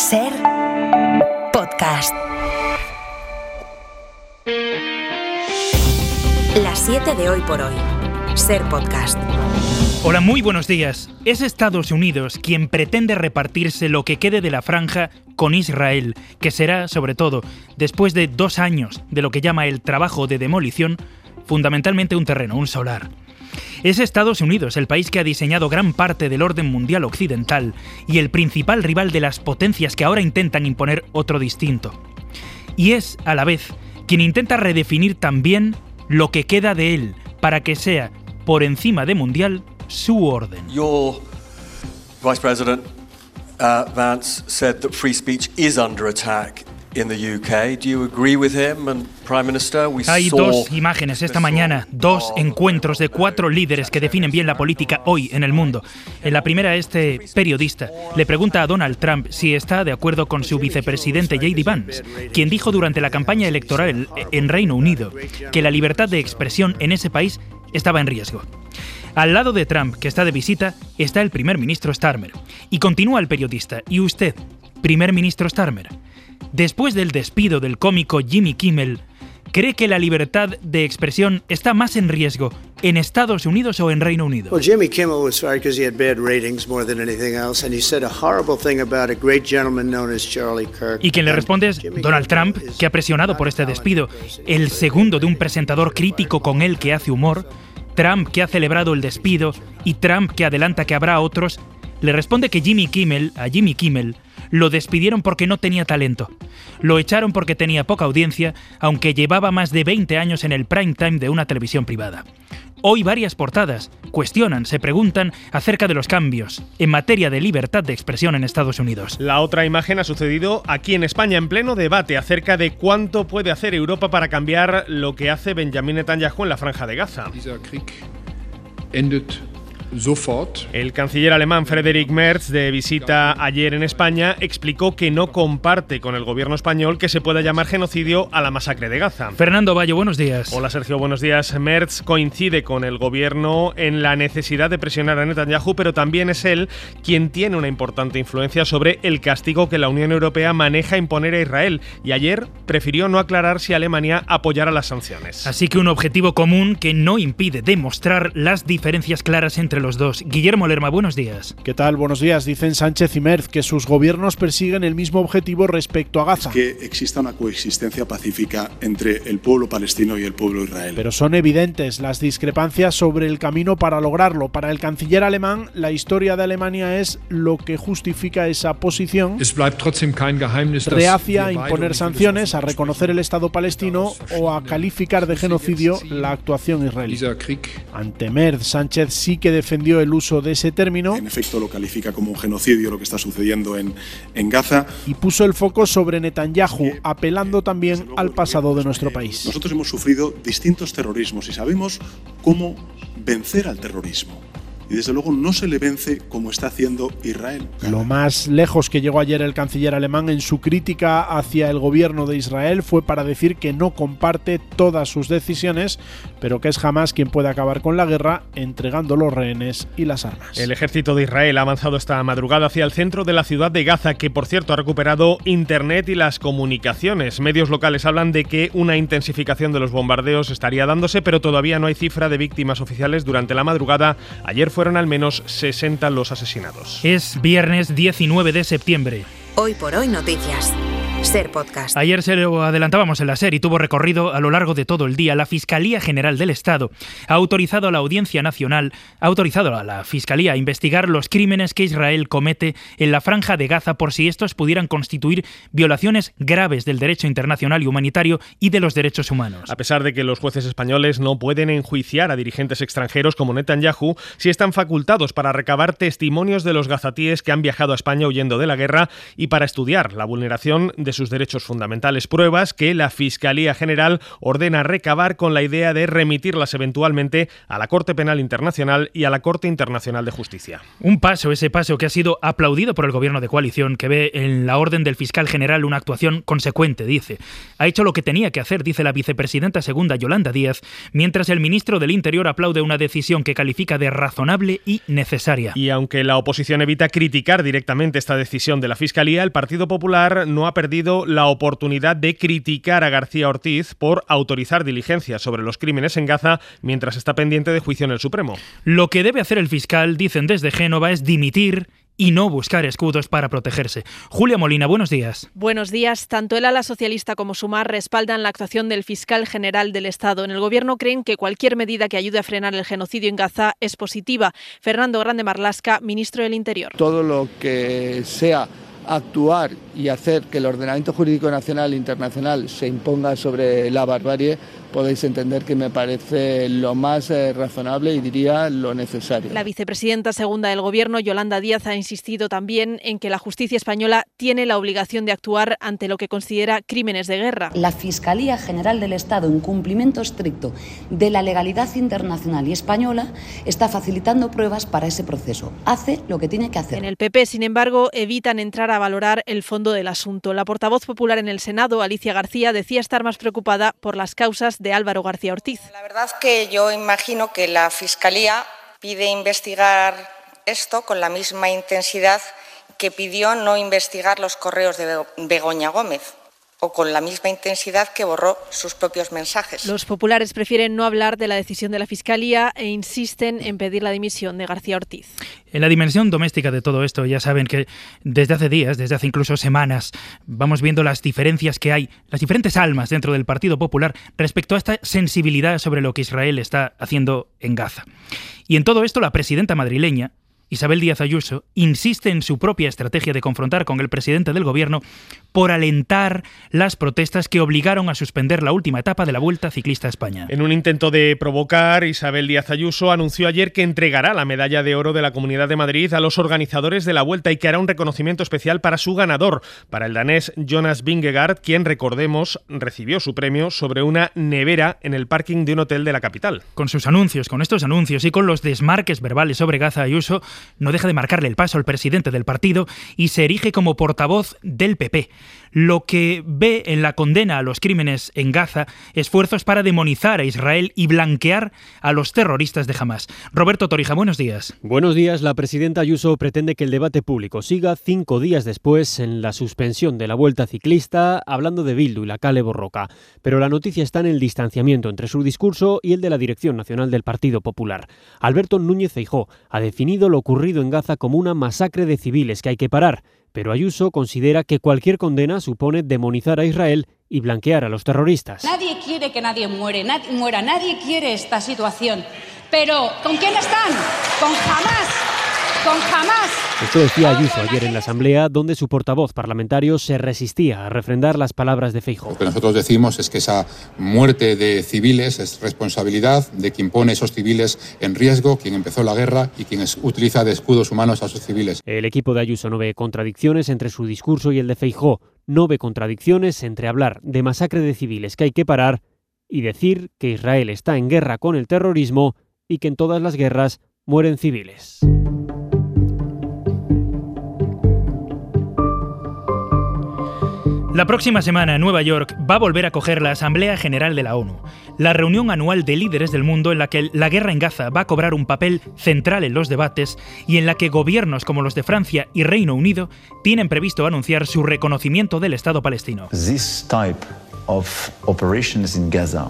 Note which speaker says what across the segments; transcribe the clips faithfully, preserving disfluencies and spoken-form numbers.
Speaker 1: Ser Podcast. Las siete de hoy por hoy. Ser Podcast.
Speaker 2: Hola, muy buenos días. Es Estados Unidos quien pretende repartirse lo que quede de la franja con Israel, que será, sobre todo, después de dos años de lo que llama el trabajo de demolición, fundamentalmente un terreno, un solar. Es Estados Unidos el país que ha diseñado gran parte del orden mundial occidental y el principal rival de las potencias que ahora intentan imponer otro distinto. Y es, a la vez, quien intenta redefinir también lo que queda de él para que sea, por encima de mundial, su orden.
Speaker 3: Your Vice President uh, Vance said that free speech is under attack in the U K. Do you agree with him? And Prime Minister, we
Speaker 2: Hay
Speaker 3: saw
Speaker 2: dos imágenes esta mañana, dos encuentros de cuatro líderes que definen bien la política hoy en el mundo. En la primera, este periodista le pregunta a Donald Trump si está de acuerdo con su vicepresidente J D Vance, quien dijo durante la campaña electoral en Reino Unido que la libertad de expresión en ese país estaba en riesgo. Al lado de Trump, que está de visita, está el primer ministro Starmer. Y continúa el periodista. ¿Y usted, primer ministro Starmer? Después del despido del cómico Jimmy Kimmel, ¿cree que la libertad de expresión está más en riesgo en Estados Unidos o en Reino Unido?
Speaker 4: Well, Jimmy Kimmel was fired because he had bad ratings more than anything else, and he said a horrible thing about a great gentleman known as Charlie Kirk.
Speaker 2: Y quien le responde es Donald Trump, que ha presionado por este despido, el segundo de un presentador crítico con él que hace humor. Trump, que ha celebrado el despido, y Trump, que adelanta que habrá otros, le responde que Jimmy Kimmel, a Jimmy Kimmel, lo despidieron porque no tenía talento. Lo echaron porque tenía poca audiencia, aunque llevaba más de veinte años en el prime time de una televisión privada. Hoy varias portadas cuestionan, se preguntan acerca de los cambios en materia de libertad de expresión en Estados Unidos.
Speaker 5: La otra imagen ha sucedido aquí en España, en pleno debate acerca de cuánto puede hacer Europa para cambiar lo que hace Benjamin Netanyahu en la Franja de Gaza. El canciller alemán Friedrich Merz, de visita ayer en España, explicó que no comparte con el gobierno español que se pueda llamar genocidio a la masacre de Gaza.
Speaker 2: Fernando Bayo, buenos días.
Speaker 5: Hola Sergio, buenos días. Merz coincide con el gobierno en la necesidad de presionar a Netanyahu, pero también es él quien tiene una importante influencia sobre el castigo que la Unión Europea maneja a imponer a Israel, y ayer prefirió no aclarar si Alemania apoyará las sanciones.
Speaker 2: Así que un objetivo común que no impide demostrar las diferencias claras entre los dos. Guillermo Lerma, buenos días.
Speaker 6: ¿Qué tal? Buenos días. Dicen Sánchez y Merz que sus gobiernos persiguen el mismo objetivo respecto a Gaza.
Speaker 7: Es que exista una coexistencia pacífica entre el pueblo palestino y el pueblo israelí.
Speaker 6: Pero son evidentes las discrepancias sobre el camino para lograrlo. Para el canciller alemán, la historia de Alemania es lo que justifica esa posición. Reacia a imponer sanciones, a reconocer el Estado palestino o a calificar de genocidio la actuación israelí. Ante Merz, Sánchez sí que defendió el uso de ese término.
Speaker 7: En efecto, lo califica como un genocidio lo que está sucediendo en, en Gaza.
Speaker 6: Y puso el foco sobre Netanyahu, apelando también al pasado de nuestro país.
Speaker 7: Nosotros hemos sufrido distintos terrorismos y sabemos cómo vencer al terrorismo. Y desde luego no se le vence como está haciendo Israel.
Speaker 6: Lo más lejos que llegó ayer el canciller alemán en su crítica hacia el gobierno de Israel fue para decir que no comparte todas sus decisiones, pero que es jamás quien puede acabar con la guerra entregando los rehenes y las armas.
Speaker 5: El ejército de Israel ha avanzado esta madrugada hacia el centro de la ciudad de Gaza, que por cierto ha recuperado internet y las comunicaciones. Medios locales hablan de que una intensificación de los bombardeos estaría dándose, pero todavía no hay cifra de víctimas oficiales durante la madrugada. Ayer fue fueron al menos sesenta los asesinados.
Speaker 2: Es viernes diecinueve de septiembre.
Speaker 1: Hoy por hoy noticias. Ser Podcast.
Speaker 2: Ayer se lo adelantábamos en la SER y tuvo recorrido a lo largo de todo el día. La Fiscalía General del Estado ha autorizado a la Audiencia Nacional, ha autorizado a la Fiscalía a investigar los crímenes que Israel comete en la Franja de Gaza por si estos pudieran constituir violaciones graves del derecho internacional y humanitario y de los derechos humanos.
Speaker 5: A pesar de que los jueces españoles no pueden enjuiciar a dirigentes extranjeros como Netanyahu, sí están facultados para recabar testimonios de los gazatíes que han viajado a España huyendo de la guerra y para estudiar la vulneración de de sus derechos fundamentales. Pruebas que la Fiscalía General ordena recabar con la idea de remitirlas eventualmente a la Corte Penal Internacional y a la Corte Internacional de Justicia.
Speaker 2: Un paso, ese paso que ha sido aplaudido por el gobierno de coalición, que ve en la orden del fiscal general una actuación consecuente, dice. Ha hecho lo que tenía que hacer, dice la vicepresidenta segunda Yolanda Díaz, mientras el ministro del Interior aplaude una decisión que califica de razonable y necesaria.
Speaker 5: Y aunque la oposición evita criticar directamente esta decisión de la Fiscalía, el Partido Popular no ha perdido la oportunidad de criticar a García Ortiz por autorizar diligencias sobre los crímenes en Gaza mientras está pendiente de juicio en el Supremo.
Speaker 2: Lo que debe hacer el fiscal, dicen desde Génova, es dimitir y no buscar escudos para protegerse. Julia Molina, buenos días.
Speaker 8: Buenos días. Tanto el ala socialista como Sumar respaldan la actuación del fiscal general del Estado. En el Gobierno creen que cualquier medida que ayude a frenar el genocidio en Gaza es positiva. Fernando Grande Marlaska, ministro del Interior.
Speaker 9: Todo lo que sea actuar y hacer que el ordenamiento jurídico nacional e internacional se imponga sobre la barbarie, podéis entender que me parece lo más eh, razonable y diría lo necesario.
Speaker 8: La vicepresidenta segunda del Gobierno, Yolanda Díaz, ha insistido también en que la justicia española tiene la obligación de actuar ante lo que considera crímenes de guerra.
Speaker 10: La Fiscalía General del Estado, en cumplimiento estricto de la legalidad internacional y española, está facilitando pruebas para ese proceso. Hace lo que tiene que hacer.
Speaker 8: En el P P, sin embargo, evitan entrar a valorar el fondo del asunto. La portavoz popular en el Senado, Alicia García, decía estar más preocupada por las causas de Álvaro García Ortiz.
Speaker 11: La verdad que yo imagino que la Fiscalía pide investigar esto con la misma intensidad que pidió no investigar los correos de Begoña Gómez, o con la misma intensidad que borró sus propios mensajes.
Speaker 8: Los populares prefieren no hablar de la decisión de la Fiscalía e insisten en pedir la dimisión de García Ortiz.
Speaker 2: En la dimensión doméstica de todo esto, ya saben que desde hace días, desde hace incluso semanas, vamos viendo las diferencias que hay, las diferentes almas dentro del Partido Popular respecto a esta sensibilidad sobre lo que Israel está haciendo en Gaza. Y en todo esto, la presidenta madrileña, Isabel Díaz Ayuso, insiste en su propia estrategia de confrontar con el presidente del Gobierno por alentar las protestas que obligaron a suspender la última etapa de la Vuelta Ciclista a España.
Speaker 5: En un intento de provocar, Isabel Díaz Ayuso anunció ayer que entregará la medalla de oro de la Comunidad de Madrid a los organizadores de la Vuelta y que hará un reconocimiento especial para su ganador, para el danés Jonas Vingegaard, quien, recordemos, recibió su premio sobre una nevera en el parking de un hotel de la capital.
Speaker 2: Con sus anuncios, con estos anuncios y con los desmarques verbales sobre Gaza, Ayuso no deja de marcarle el paso al presidente del partido y se erige como portavoz del P P. Lo que ve en la condena a los crímenes en Gaza, esfuerzos para demonizar a Israel y blanquear a los terroristas de Hamás. Roberto Torija, buenos días.
Speaker 12: Buenos días. La presidenta Ayuso pretende que el debate público siga cinco días después en la suspensión de la Vuelta Ciclista, hablando de Bildu y la Kale Borroka. Pero la noticia está en el distanciamiento entre su discurso y el de la Dirección Nacional del Partido Popular. Alberto Núñez Feijóo ha definido lo ocurrido en Gaza como una masacre de civiles que hay que parar. Pero Ayuso considera que cualquier condena supone demonizar a Israel y blanquear a los terroristas.
Speaker 13: Nadie quiere que nadie muere, nadie, muera, nadie quiere esta situación. Pero, ¿con quién están? Con Hamás. Con Hamás.
Speaker 12: Esto decía Ayuso ayer en la Asamblea, donde su portavoz parlamentario se resistía a refrendar las palabras de Feijóo.
Speaker 14: Lo que nosotros decimos es que esa muerte de civiles es responsabilidad de quien pone a esos civiles en riesgo, quien empezó la guerra y quien es, utiliza de escudos humanos a esos civiles.
Speaker 12: El equipo de Ayuso no ve contradicciones entre su discurso y el de Feijóo. No ve contradicciones entre hablar de masacre de civiles que hay que parar y decir que Israel está en guerra con el terrorismo y que en todas las guerras mueren civiles.
Speaker 2: La próxima semana, Nueva York va a volver a acoger la Asamblea General de la ONU, la reunión anual de líderes del mundo en la que la guerra en Gaza va a cobrar un papel central en los debates y en la que gobiernos como los de Francia y Reino Unido tienen previsto anunciar su reconocimiento del Estado palestino.
Speaker 15: This type of operations in Gaza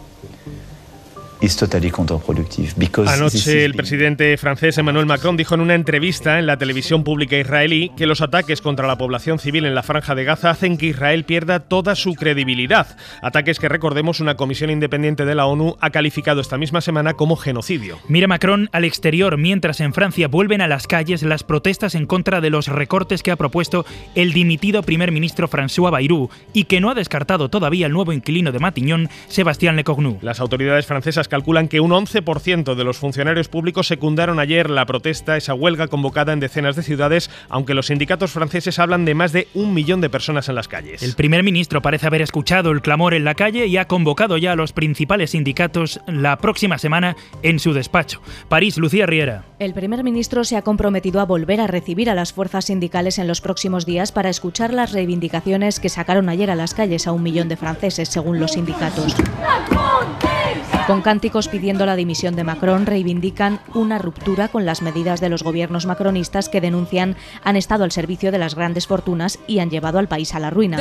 Speaker 15: is totally counterproductive because
Speaker 5: Anoche el presidente francés Emmanuel Macron dijo en una entrevista en la televisión pública israelí que los ataques contra la población civil en la Franja de Gaza hacen que Israel pierda toda su credibilidad. Ataques que, recordemos, una comisión independiente de la ONU ha calificado esta misma semana como genocidio.
Speaker 2: Mira Macron al exterior mientras en Francia vuelven a las calles las protestas en contra de los recortes que ha propuesto el dimitido primer ministro François Bayrou y que no ha descartado todavía el nuevo inquilino de Matignon, Sébastien Lecornu.
Speaker 5: Las autoridades francesas calculan que un once por ciento de los funcionarios públicos secundaron ayer la protesta, esa huelga convocada en decenas de ciudades, aunque los sindicatos franceses hablan de más de un millón de personas en las calles.
Speaker 2: El primer ministro parece haber escuchado el clamor en la calle y ha convocado ya a los principales sindicatos la próxima semana en su despacho. París, Lucía Riera.
Speaker 16: El primer ministro se ha comprometido a volver a recibir a las fuerzas sindicales en los próximos días para escuchar las reivindicaciones que sacaron ayer a las calles a un millón de franceses, según los sindicatos. Con cánticos pidiendo la dimisión de Macron, reivindican una ruptura con las medidas de los gobiernos macronistas que denuncian han estado al servicio de las grandes fortunas y han llevado al país a la ruina.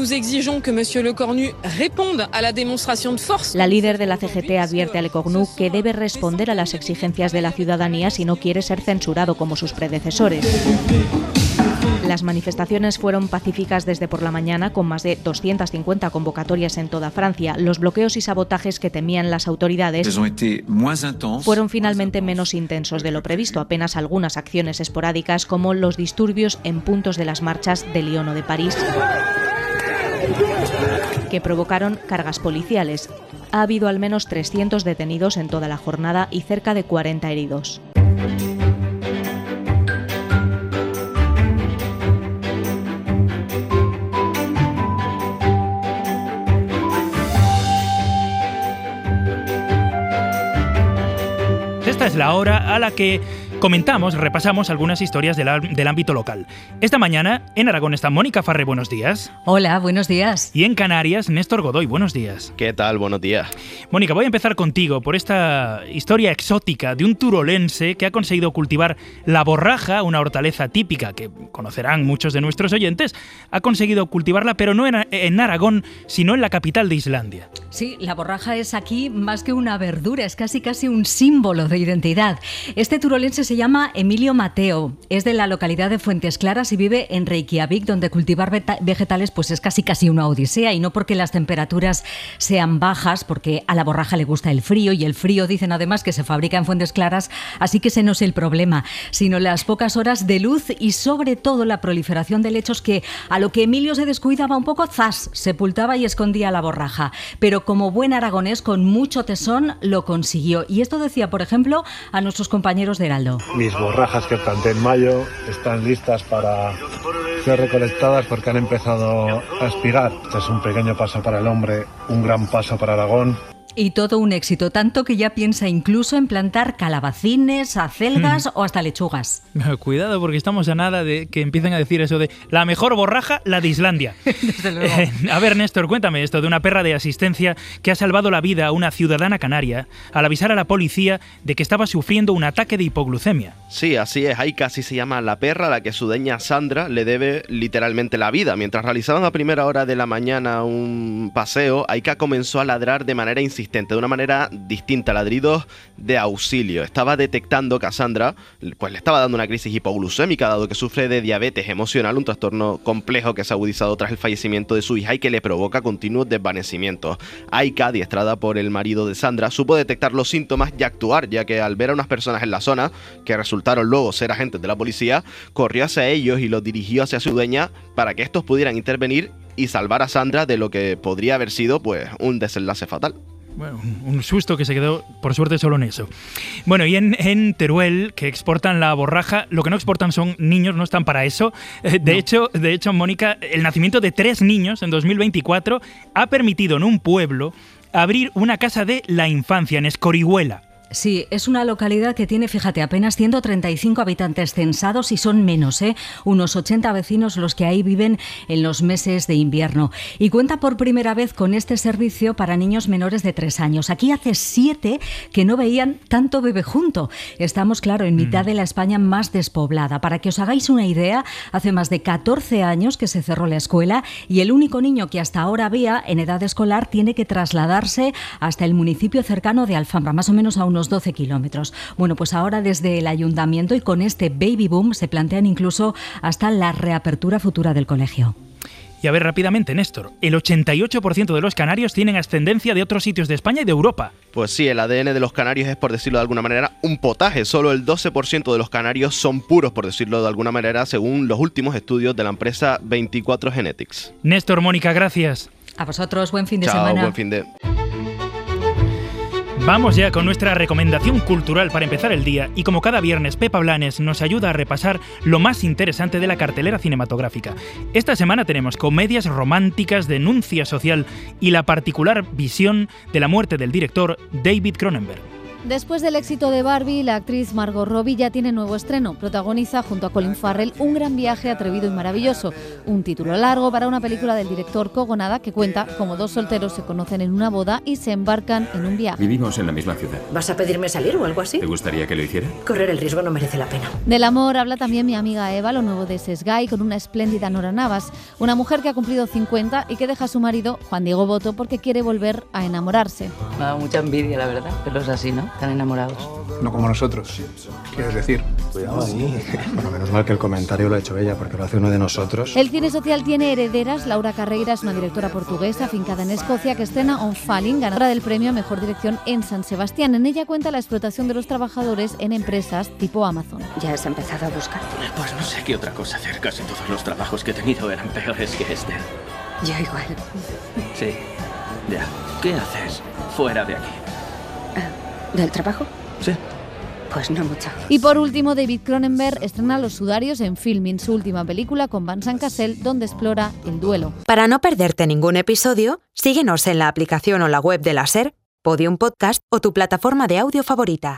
Speaker 16: La líder de la C G T advierte a Lecornu que debe responder a las exigencias de la ciudadanía si no quiere ser censurado como sus predecesores. Las manifestaciones fueron pacíficas desde por la mañana, con más de doscientas cincuenta convocatorias en toda Francia. Los bloqueos y sabotajes que temían las autoridades fueron finalmente menos intensos de lo previsto, apenas algunas acciones esporádicas como los disturbios en puntos de las marchas de Lyon o de París, que provocaron cargas policiales. Ha habido al menos trescientos detenidos en toda la jornada y cerca de cuarenta heridos.
Speaker 2: Esta es la hora a la que comentamos, repasamos algunas historias del, del ámbito local. Esta mañana en Aragón está Mónica Farré, buenos días.
Speaker 17: Hola, buenos días.
Speaker 2: Y en Canarias, Néstor Godoy, buenos días.
Speaker 18: ¿Qué tal? Buenos días.
Speaker 2: Mónica, voy a empezar contigo por esta historia exótica de un turolense que ha conseguido cultivar la borraja, una hortaleza típica que conocerán muchos de nuestros oyentes. Ha conseguido cultivarla, pero no en, en Aragón, sino en la capital de Islandia.
Speaker 17: Sí, la borraja es aquí más que una verdura, es casi casi un símbolo de identidad. Este turolense se llama Emilio Mateo, es de la localidad de Fuentes Claras y vive en Reykjavik, donde cultivar vegetales pues es casi casi una odisea, y no porque las temperaturas sean bajas, porque a la borraja le gusta el frío, y el frío dicen además que se fabrica en Fuentes Claras, así que ese no es el problema, sino las pocas horas de luz y sobre todo la proliferación de helechos que a lo que Emilio se descuidaba un poco, zas, sepultaba y escondía la borraja. Pero como buen aragonés, con mucho tesón, lo consiguió. Y esto decía, por ejemplo, a nuestros compañeros de Heraldo.
Speaker 19: Mis borrajas que planté en mayo están listas para ser recolectadas porque han empezado a espigar. Este es un pequeño paso para el hombre, un gran paso para Aragón.
Speaker 17: Y todo un éxito, tanto que ya piensa incluso en plantar calabacines, acelgas mm. o hasta lechugas.
Speaker 2: Cuidado, porque estamos a nada de que empiecen a decir eso de la mejor borraja, la de Islandia.
Speaker 17: Desde luego.
Speaker 2: Eh, a ver, Néstor, cuéntame esto de una perra de asistencia que ha salvado la vida a una ciudadana canaria al avisar a la policía de que estaba sufriendo un ataque de hipoglucemia.
Speaker 18: Sí, así es. Ahí casi se llama la perra a la que su dueña Sandra le debe literalmente la vida. Mientras realizaban a primera hora de la mañana un paseo, Aika comenzó a ladrar de manera insistente, de una manera distinta, ladridos de auxilio. Estaba detectando que a Sandra pues, le estaba dando una crisis hipoglucémica, dado que sufre de diabetes emocional, un trastorno complejo que se ha agudizado tras el fallecimiento de su hija y que le provoca continuos desvanecimientos. Aika, adiestrada por el marido de Sandra, supo detectar los síntomas y actuar, ya que al ver a unas personas en la zona, que resultaron luego ser agentes de la policía, corrió hacia ellos y los dirigió hacia su dueña para que estos pudieran intervenir y salvar a Sandra de lo que podría haber sido pues un desenlace fatal.
Speaker 2: Bueno, un susto que se quedó, por suerte, solo en eso. Bueno, y en, en Teruel, que exportan la borraja, lo que no exportan son niños, no están para eso. De, no. hecho, de hecho, Mónica, el nacimiento de tres niños en dos mil veinticuatro ha permitido en un pueblo abrir una casa de la infancia en Escorihuela.
Speaker 17: Sí, es una localidad que tiene, fíjate, apenas ciento treinta y cinco habitantes censados y son menos, ¿eh? Unos ochenta vecinos los que ahí viven en los meses de invierno. Y cuenta por primera vez con este servicio para niños menores de tres años. Aquí hace siete que no veían tanto bebé junto. Estamos, claro, en mitad de la España más despoblada. Para que os hagáis una idea, hace más de catorce años que se cerró la escuela y el único niño que hasta ahora había en edad escolar tiene que trasladarse hasta el municipio cercano de Alfambra, más o menos a unos doce kilómetros. Bueno, pues ahora desde el ayuntamiento y con este baby boom se plantean incluso hasta la reapertura futura del colegio.
Speaker 2: Y a ver rápidamente, Néstor, el ochenta y ocho por ciento de los canarios tienen ascendencia de otros sitios de España y de Europa.
Speaker 18: Pues sí, el A D N de los canarios es, por decirlo de alguna manera, un potaje. Solo el doce por ciento de los canarios son puros, por decirlo de alguna manera, según los últimos estudios de la empresa veinticuatro Genetics.
Speaker 2: Néstor, Mónica, gracias.
Speaker 17: A vosotros, buen fin de
Speaker 18: Chao,
Speaker 17: semana.
Speaker 18: Buen fin de...
Speaker 2: Vamos ya con nuestra recomendación cultural para empezar el día y como cada viernes Pepa Blanes nos ayuda a repasar lo más interesante de la cartelera cinematográfica. Esta semana tenemos comedias románticas, denuncia social y la particular visión de la muerte del director David Cronenberg.
Speaker 20: Después del éxito de Barbie, la actriz Margot Robbie ya tiene nuevo estreno. Protagoniza junto a Colin Farrell Un gran viaje atrevido y maravilloso, un título largo para una película del director Kogonada que cuenta cómo dos solteros se conocen en una boda y se embarcan en un viaje.
Speaker 21: Vivimos en la misma ciudad.
Speaker 22: ¿Vas a pedirme salir o algo así?
Speaker 21: ¿Te gustaría que lo hiciera?
Speaker 22: Correr el riesgo no merece la pena.
Speaker 20: Del amor habla también Mi amiga Eva, lo nuevo de Sesgay, con una espléndida Nora Navas, una mujer que ha cumplido cincuenta y que deja a su marido, Juan Diego Boto, porque quiere volver a enamorarse.
Speaker 23: Me da mucha envidia, la verdad, pero es así, ¿no? Están enamorados.
Speaker 24: No como nosotros, quieres decir. Cuidado ahí. Bueno, menos mal que el comentario lo ha hecho ella, porque lo hace uno de nosotros.
Speaker 20: El cine social tiene herederas. Laura Carreira es una directora portuguesa afincada en Escocia que estrena On Falling, ganadora del premio a Mejor Dirección en San Sebastián. En ella cuenta la explotación de los trabajadores en empresas tipo Amazon.
Speaker 22: ¿Ya has empezado a buscar?
Speaker 25: Pues no sé qué otra cosa hacer. Casi todos los trabajos que he tenido eran peores que este.
Speaker 22: Yo igual.
Speaker 25: Sí, ya. ¿Qué haces fuera de aquí?
Speaker 22: ¿Del trabajo?
Speaker 25: Sí.
Speaker 22: Pues no mucho.
Speaker 20: Y por último, David Cronenberg estrena Los sudarios en Filmin, su última película con Vincent Cassel, donde explora el duelo.
Speaker 1: Para no perderte ningún episodio, síguenos en la aplicación o la web de la SER, Podium Podcast o tu plataforma de audio favorita.